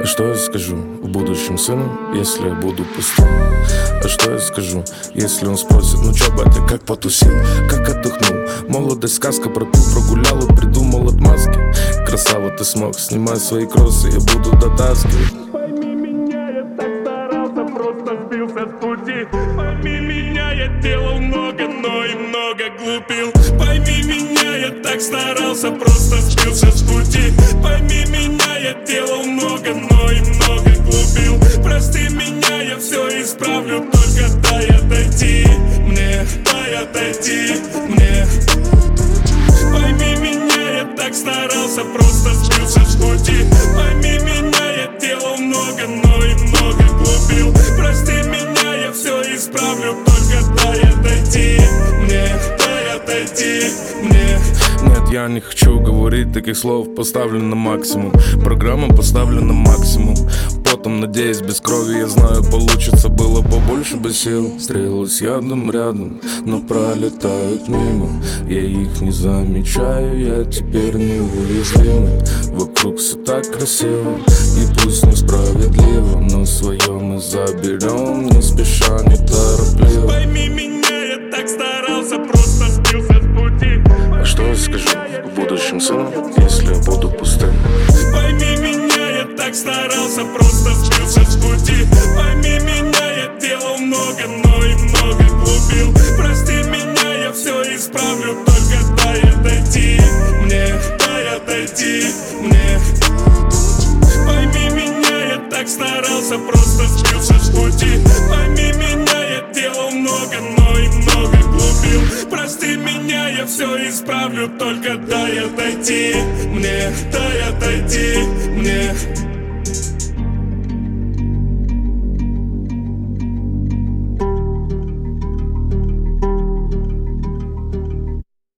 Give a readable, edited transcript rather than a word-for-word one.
А что я скажу будущим сыну, если я буду пустым? А что я скажу, если он спросит: ну чё, батя, как потусил, как отдохнул? Молодость сказка, пропил, прогулял и придумал отмазки. Красава, ты смог, снимай свои кроссы, я буду дотаскивать. Пойми меня, я так старался, просто сбился с пути. Пойми меня, я делал много, но и много глупил. Пойми меня, я так старался, просто сбился с пути. Пойми меня, я делал много, но и много глупил. Прости меня, я все исправлю, только дай отойти мне, дай отойти мне. Пойми меня, я так старался, просто сбился с пути. Пойми меня, я делал много, но и много глупил. Прости меня, я все исправлю, только дай отойти мне, дай отойти мне. Нет, я не хочу говорить таких слов, поставлю на максимум. Программа поставлена на максимум. Потом, надеюсь, без крови, я знаю, получится. Было побольше бы сил. Стрелы с ядом рядом, но пролетают мимо. Я их не замечаю, я теперь неуязвимый. Вокруг все так красиво, и пусть несправедливо, но свое мы заберем, не спеша, не торопливо. Пойми меня, я так старался, просто сбился с пути. А что я скажу будущим сыну, если я буду пустым? Пойми меня, я так старался, просто сбился с пути. Пойми меня, я делал много, но и много глупил. Прости меня, я все исправлю, только дай отойти мне, дай отойти мне. Пойми меня, я так старался, просто сбился с пути. Пойми меня, я делал много, но и много глупил. Прости меня, я все исправлю, только дай отойти мне, дай отойти мне.